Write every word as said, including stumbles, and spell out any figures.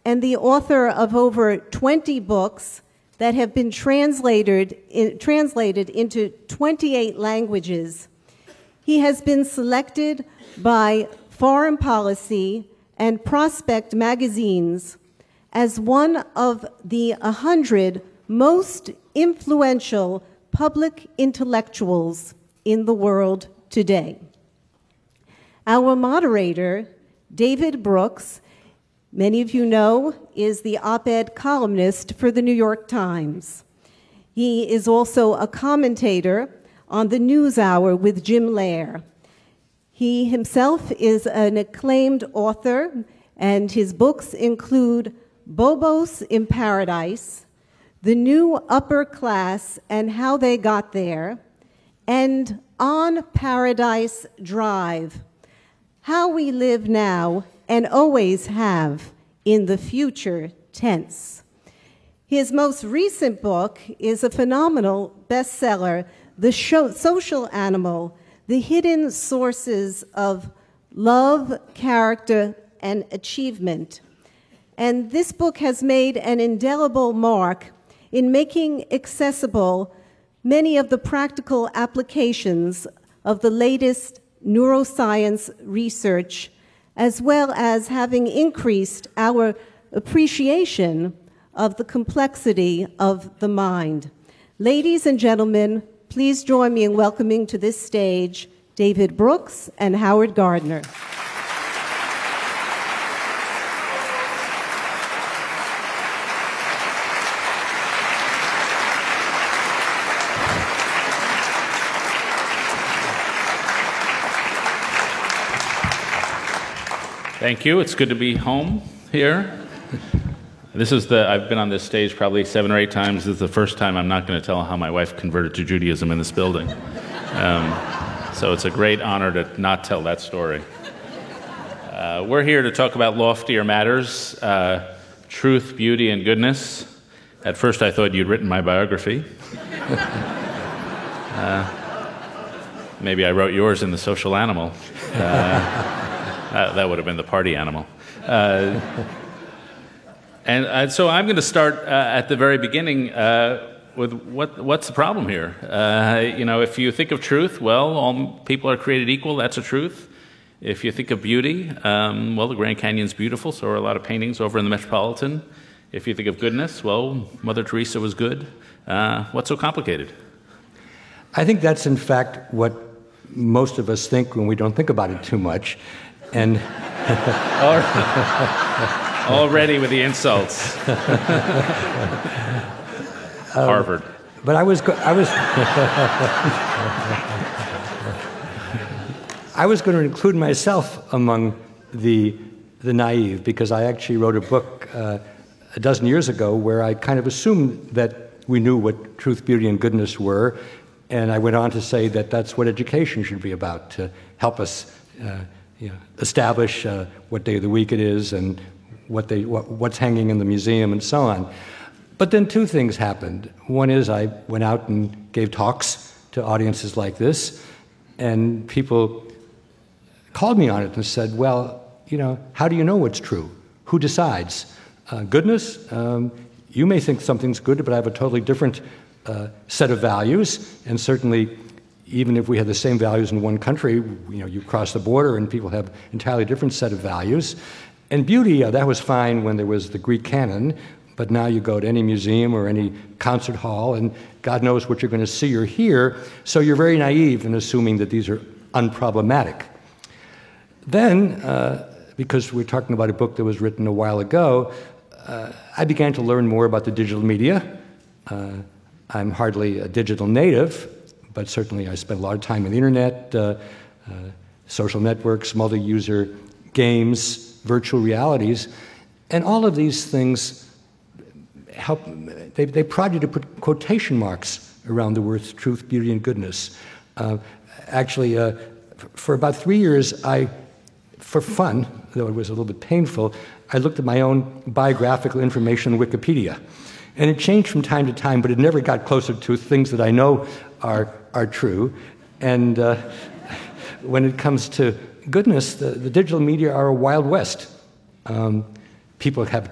and the author of over twenty books that have been translated, in, translated into twenty-eight languages. He has been selected by Foreign Policy and Prospect magazines as one of the one hundred most influential public intellectuals in the world today. Our moderator, David Brooks, many of you know, is the op-ed columnist for the New York Times. He is also a commentator on the NewsHour with Jim Lehrer. He himself is an acclaimed author, and his books include Bobos in Paradise, The New Upper Class and How They Got There, and On Paradise Drive, How We Live Now and Always Have in the Future Tense. His most recent book is a phenomenal bestseller, The Social Animal, The Hidden Sources of Love, Character, and Achievement. And this book has made an indelible mark in making accessible many of the practical applications of the latest neuroscience research, as well as having increased our appreciation of the complexity of the mind. Ladies and gentlemen, please join me in welcoming to this stage David Brooks and Howard Gardner. Thank you. It's good to be home here. This is the, I've been on this stage probably seven or eight times. This is the first time I'm not going to tell how my wife converted to Judaism in this building. Um, so it's a great honor to not tell that story. Uh, we're here to talk about loftier matters, uh, truth, beauty, and goodness. At first I thought you'd written my biography. uh, maybe I wrote yours in The Social Animal. Uh, Uh, that would have been the party animal. Uh, and uh, so I'm going to start uh, at the very beginning uh, with what, what's the problem here? Uh, you know, if you think of truth, well, all people are created equal, that's a truth. If you think of beauty, um, well, the Grand Canyon's beautiful, so are a lot of paintings over in the Metropolitan. If you think of goodness, well, Mother Teresa was good. Uh, what's so complicated? I think that's, in fact, what most of us think when we don't think about it too much. And already with the insults. Harvard. Um, but I was, go- I was, I was going to include myself among the the naive, because I actually wrote a book uh, a dozen years ago where I kind of assumed that we knew what truth, beauty, and goodness were, and I went on to say that that's what education should be about, to help us. Uh, You know, establish uh, what day of the week it is and what they, what, what's hanging in the museum and so on. But then two things happened. One is I went out and gave talks to audiences like this, and people called me on it and said, well, you know, how do you know what's true? Who decides? Uh, goodness, um, you may think something's good, but I have a totally different uh, set of values, and certainly even if we had the same values in one country, you know, you cross the border and people have entirely different set of values. And beauty, uh, that was fine when there was the Greek canon, but now you go to any museum or any concert hall and God knows what you're going to see or hear, so you're very naive in assuming that these are unproblematic. Then, uh, because we're talking about a book that was written a while ago, uh, I began to learn more about the digital media. Uh, I'm hardly a digital native, but certainly I spent a lot of time on the internet, uh, uh, social networks, multi-user games, virtual realities, and all of these things help, they, they prod you to put quotation marks around the words truth, beauty, and goodness. Uh, actually, uh, for about three years, I, for fun, though it was a little bit painful, I looked at my own biographical information on Wikipedia. And it changed from time to time, but it never got closer to things that I know are are true. And uh, when it comes to goodness, the, the digital media are a wild west. Um, people have